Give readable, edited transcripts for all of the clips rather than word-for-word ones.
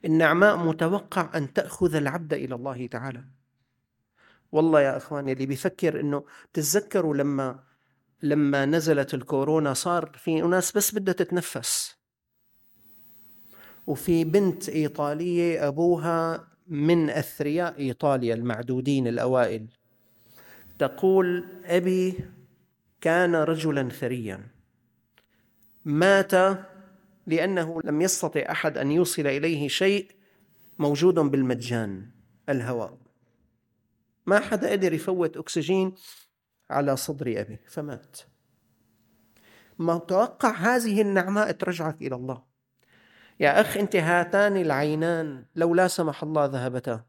النعماء متوقع أن تأخذ العبد إلى الله تعالى. والله يا أخواني، اللي بيفكر إنه تتذكروا لما نزلت الكورونا صار في ناس بس بدها تتنفس، وفي بنت إيطالية أبوها من أثرياء إيطاليا المعدودين الأوائل، تقول: أبي كان رجلا ثريا، مات لأنه لم يستطع أحد أن يوصل إليه شيء موجود بالمجان، الهواء. ما حدا قدر يفوت أكسجين على صدر أبي فمات. ما توقع هذه النعماء ترجعك إلى الله. يا أخ، أنت هاتان العينان لو لا سمح الله ذهبتا،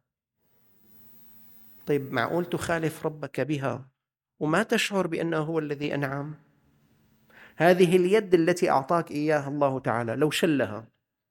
طيب معقول تخالف ربك بها وما تشعر بأنه هو الذي أنعم؟ هذه اليد التي أعطاك إياها الله تعالى لو شلها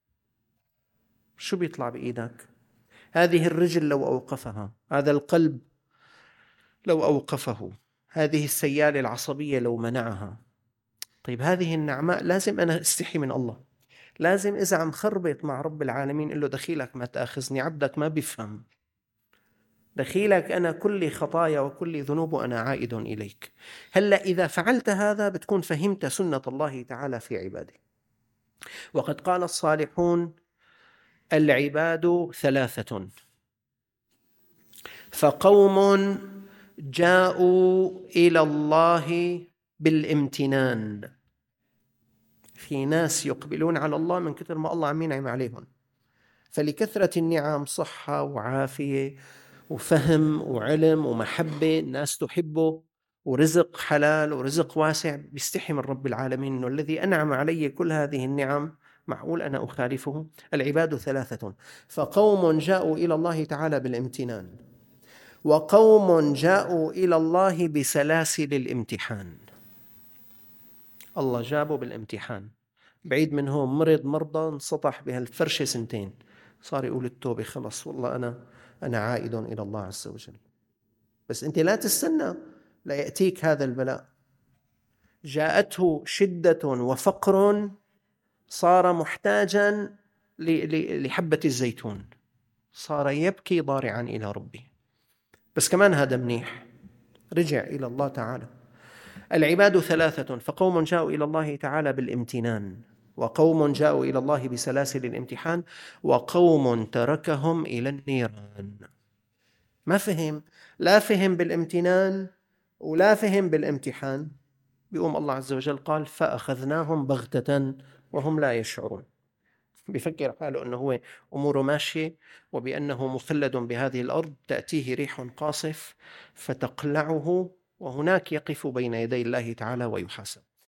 شو بيطلع بإيدك؟ هذه الرجل لو أوقفها، هذا القلب لو أوقفه، هذه السيالة العصبية لو منعها. طيب هذه النعماء لازم أنا استحي من الله، لازم إذا عم خربط مع رب العالمين قل له: دخيلك ما تأخذني، عبدك ما بيفهم، دخيلك أنا كل خطايا وكل ذنوب أنا عائد إليك. هلأ إذا فعلت هذا بتكون فهمت سنة الله تعالى في عباده. وقد قال الصالحون: العباد ثلاثة، فقوم جاءوا إلى الله بالامتنان. في ناس يقبلون على الله من كثر ما الله عم ينعم عليهم، فلكثرة النعم صحة وعافية وفهم وعلم ومحبة، الناس تحبه، ورزق حلال ورزق واسع، بيستحي من رب العالمين إنه الذي أنعم علي كل هذه النعم معقول أنا أخالفه؟ العباد ثلاثة، فقوم جاءوا إلى الله تعالى بالامتنان، وقوم جاءوا إلى الله بسلاسل الامتحان. الله جابه بالامتحان، بعيد من هون مرض مرضى انسطح بهالفرشة سنتين، صار يقول التوبة خلص والله أنا عائد إلى الله عز وجل. بس أنت لا تستنى لا يأتيك هذا البلاء. جاءته شدة وفقر، صار محتاجا لحبة الزيتون، صار يبكي ضارعا إلى ربه. بس كمان هذا منيح، رجع إلى الله تعالى. العباد ثلاثة، فقوم جاءوا إلى الله تعالى بالامتنان، وقوم جاءوا إلى الله بسلاسل الامتحان، وقوم تركهم إلى النيران. ما فهم، لا فهم بالامتنان ولا فهم بالامتحان، بيقوم الله عز وجل قال: فأخذناهم بغتة وهم لا يشعرون. بيفكر حاله أنه هو أموره ماشية، وبأنه مخلد بهذه الأرض، تأتيه ريح قاصف فتقلعه، وهناك يقف بين يدي الله تعالى ويحاسب.